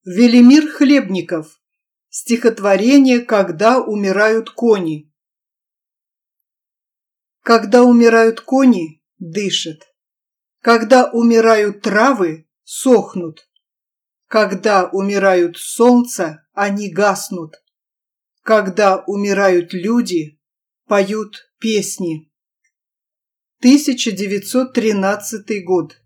Велимир Хлебников. Стихотворение «Когда умирают кони». Когда умирают кони, дышат. Когда умирают травы, сохнут. Когда умирают солнца, они гаснут. Когда умирают люди, поют песни. 1913 год.